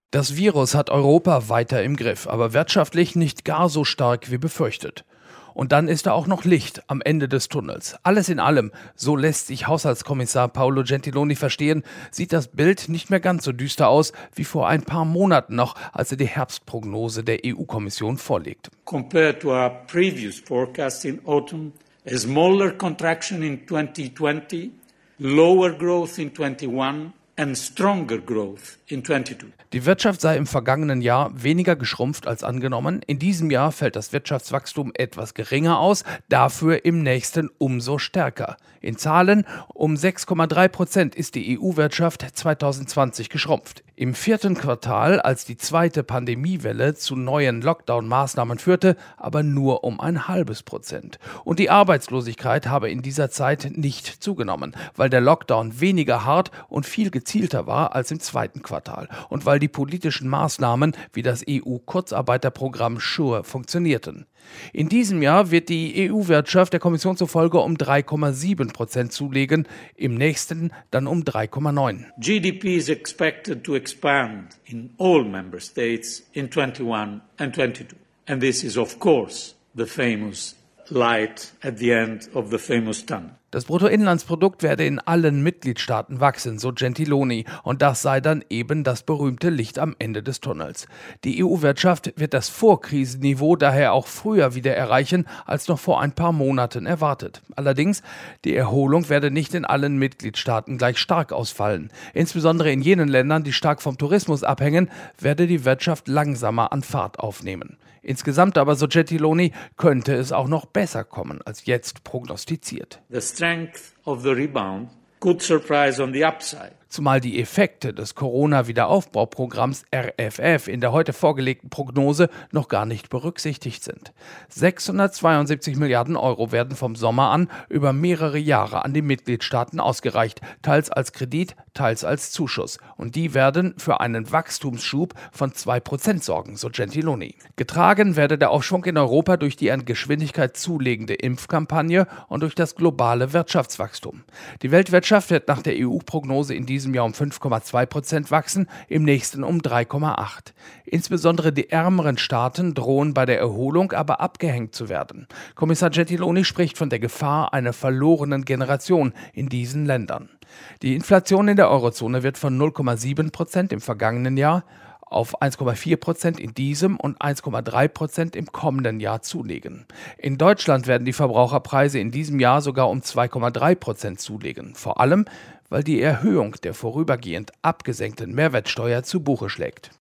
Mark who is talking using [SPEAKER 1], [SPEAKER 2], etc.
[SPEAKER 1] Das Virus hat Europa weiter im Griff, aber wirtschaftlich nicht gar so stark wie befürchtet. Und dann ist da auch noch Licht am Ende des Tunnels. Alles in allem, so lässt sich Haushaltskommissar Paolo Gentiloni verstehen, sieht das Bild nicht mehr ganz so düster aus wie vor ein paar Monaten noch, als er die Herbstprognose der EU-Kommission vorlegt.
[SPEAKER 2] Compared to our previous forecast in autumn, a smaller contraction in 2020, lower growth in 21 and stronger growth in 22.
[SPEAKER 1] Die Wirtschaft sei im vergangenen Jahr weniger geschrumpft als angenommen. In diesem Jahr fällt das Wirtschaftswachstum etwas geringer aus, dafür im nächsten umso stärker. In Zahlen um 6,3% ist die EU-Wirtschaft 2020 geschrumpft. Im vierten Quartal, als die zweite Pandemiewelle zu neuen Lockdown-Maßnahmen führte, aber nur um 0,5%. Und die Arbeitslosigkeit habe in dieser Zeit nicht zugenommen, weil der Lockdown weniger hart und viel gezielter war als im zweiten Quartal und weil die politischen Maßnahmen wie das EU-Kurzarbeiterprogramm SURE funktionierten. In diesem Jahr wird die EU-Wirtschaft der Kommission zufolge um 3,7% zulegen, im nächsten dann um 3,9%.
[SPEAKER 2] GDP is expected to expand in all member states in 21 and 22. And this is of course the famous light at the end of the famous tunnel.
[SPEAKER 1] Das Bruttoinlandsprodukt werde in allen Mitgliedstaaten wachsen, so Gentiloni, und das sei dann eben das berühmte Licht am Ende des Tunnels. Die EU-Wirtschaft wird das Vorkrisenniveau daher auch früher wieder erreichen, als noch vor ein paar Monaten erwartet. Allerdings, die Erholung werde nicht in allen Mitgliedstaaten gleich stark ausfallen. Insbesondere in jenen Ländern, die stark vom Tourismus abhängen, werde die Wirtschaft langsamer an Fahrt aufnehmen. Insgesamt aber, so Gentiloni, könnte es auch noch besser kommen als jetzt prognostiziert.
[SPEAKER 2] The strength of the rebound could surprise on the upside.
[SPEAKER 1] Zumal die Effekte des Corona-Wiederaufbauprogramms RFF in der heute vorgelegten Prognose noch gar nicht berücksichtigt sind. 672 Milliarden Euro werden vom Sommer an über mehrere Jahre an die Mitgliedstaaten ausgereicht, teils als Kredit, teils als Zuschuss. Und die werden für einen Wachstumsschub von 2% sorgen, so Gentiloni. Getragen werde der Aufschwung in Europa durch die an Geschwindigkeit zulegende Impfkampagne und durch das globale Wirtschaftswachstum. Die Weltwirtschaft wird nach der EU-Prognose in diesem Jahr um 5,2% wachsen, im nächsten um 3,8%. Insbesondere die ärmeren Staaten drohen bei der Erholung aber abgehängt zu werden. Kommissar Gentiloni spricht von der Gefahr einer verlorenen Generation in diesen Ländern. Die Inflation in der Eurozone wird von 0,7% im vergangenen Jahr auf 1,4% in diesem und 1,3% im kommenden Jahr zulegen. In Deutschland werden die Verbraucherpreise in diesem Jahr sogar um 2,3% zulegen. Vor allem, weil die Erhöhung der vorübergehend abgesenkten Mehrwertsteuer zu Buche schlägt.